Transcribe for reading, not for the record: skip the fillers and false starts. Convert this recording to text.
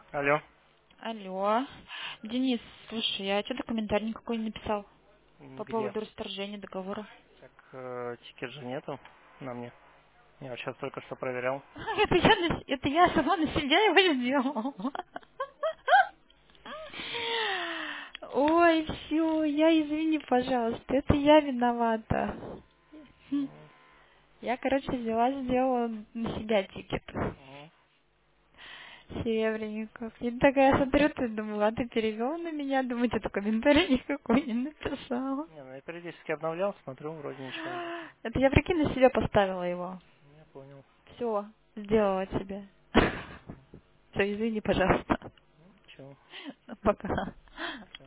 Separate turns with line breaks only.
Алло.
Алло. Денис, слушай, я что-то комментарий никакой не написал по
Где?
поводу расторжения договора.
Так, тикет же нету на мне. Я вот сейчас только что проверял.
Это я сама на себя его сделала. Ой, все, извини, пожалуйста, это я виновата.
М,
Я, короче, сделала на себя тикет.
м.
Серебренников. И такая смотрю, ты думала, а ты перевел на меня, думаю, что-то комментарий никакой не написала.
Не, ну я периодически обновлял, смотрю, вроде ничего нет.
Это я, прикинь, на себя поставила его.
Я понял.
Все, сделала тебе.
М,
Все, извини, пожалуйста.
Чё?
Пока.